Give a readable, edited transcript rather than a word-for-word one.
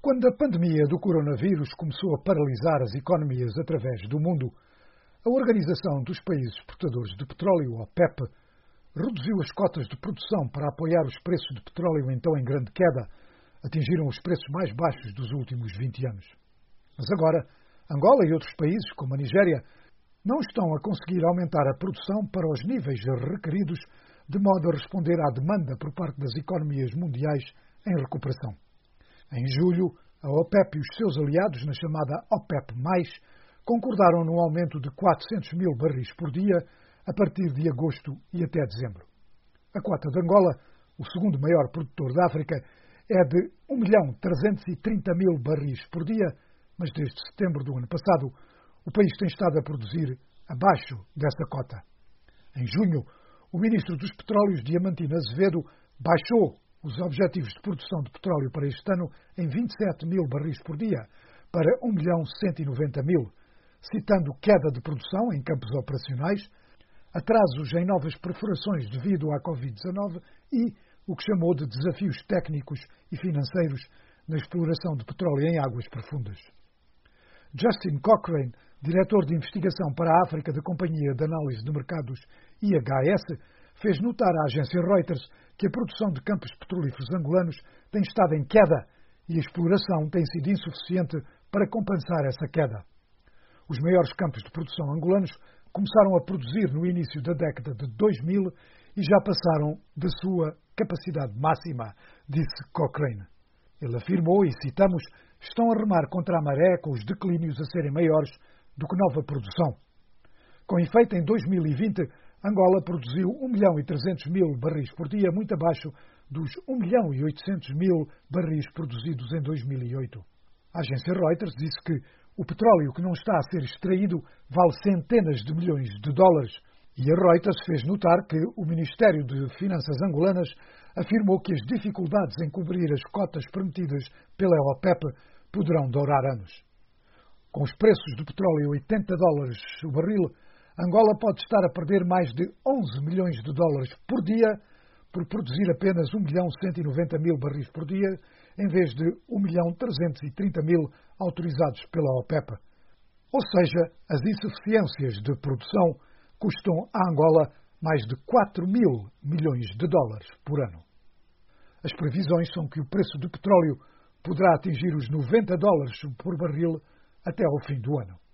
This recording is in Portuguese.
Quando a pandemia do coronavírus começou a paralisar as economias através do mundo, a Organização dos Países Exportadores de Petróleo, OPEP, reduziu as cotas de produção para apoiar os preços de petróleo então em grande queda. Atingiram os preços mais baixos dos últimos 20 anos. Mas agora, Angola e outros países, como a Nigéria, não estão a conseguir aumentar a produção para os níveis requeridos, de modo a responder à demanda por parte das economias mundiais em recuperação. Em julho, a OPEP e os seus aliados, na chamada OPEP+, concordaram num aumento de 400 mil barris por dia a partir de agosto e até dezembro. A cota de Angola, o segundo maior produtor da África, é de 1.330.000 barris por dia, mas desde setembro do ano passado o país tem estado a produzir abaixo dessa cota. Em junho, o ministro dos Petróleos, Diamantino Azevedo, baixou os objetivos de produção de petróleo para este ano em 27 mil barris por dia, para 1.190.000, citando queda de produção em campos operacionais, atrasos em novas perfurações devido à Covid-19 e o que chamou de desafios técnicos e financeiros na exploração de petróleo em águas profundas. Justin Cochrane, diretor de investigação para a África da Companhia de Análise de Mercados IHS, fez notar à agência Reuters que a produção de campos petrolíferos angolanos tem estado em queda e a exploração tem sido insuficiente para compensar essa queda. Os maiores campos de produção angolanos começaram a produzir no início da década de 2000 e já passaram da sua capacidade máxima, disse Cochrane. Ele afirmou, e citamos, estão a remar contra a maré com os declínios a serem maiores do que nova produção. Com efeito, em 2020, Angola produziu 1.300.000 barris por dia, muito abaixo dos 1.800.000 barris produzidos em 2008. A agência Reuters disse que o petróleo que não está a ser extraído vale centenas de milhões de dólares. E a Reuters fez notar que o Ministério de Finanças angolanas afirmou que as dificuldades em cobrir as cotas permitidas pela OPEP poderão durar anos. Com os preços do petróleo a $80 o barril, Angola pode estar a perder mais de 11 milhões de dólares por dia por produzir apenas 1.190.000 barris por dia, em vez de 1.330.000 autorizados pela OPEP. Ou seja, as insuficiências de produção custam a Angola mais de 4 mil milhões de dólares por ano. As previsões são que o preço do petróleo poderá atingir os $90 por barril até ao fim do ano.